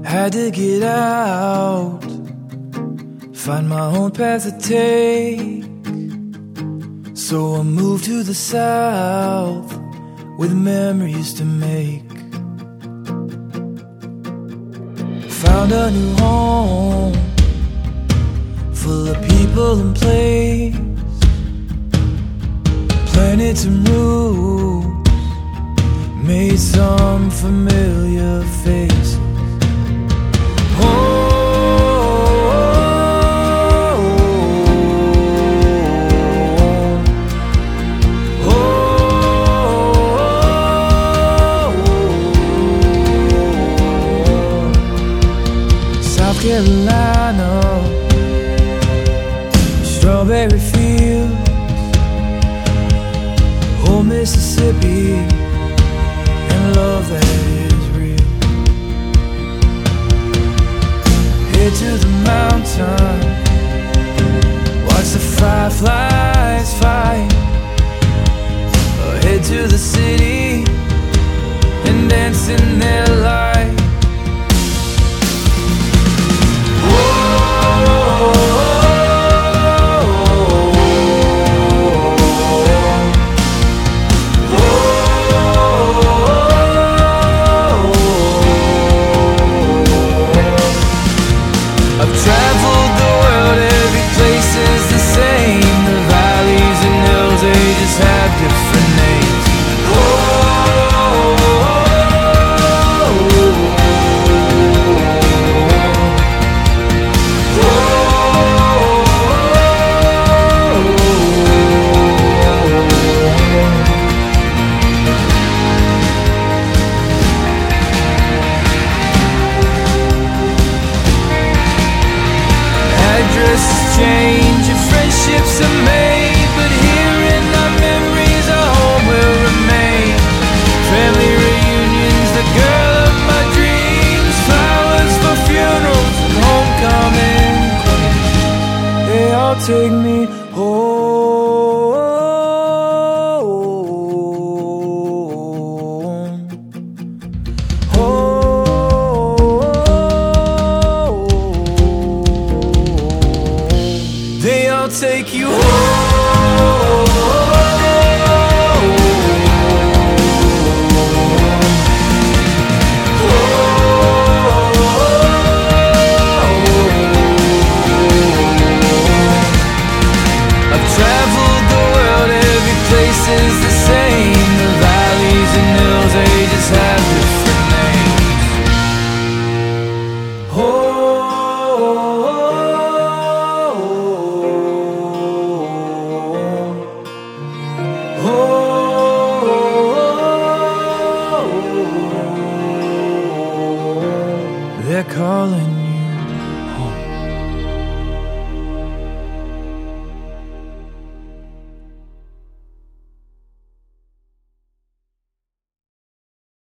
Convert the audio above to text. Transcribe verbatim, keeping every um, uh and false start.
Had to get out, find my own path to take. So I moved to the south with memories to make. Found a new home full of people and place. Planted some roots, made some familiar faces. South Carolina, strawberry fields, old Mississippi, and love that is real. Head to the mountain, watch the fireflies fight. Or head to the city and dance in their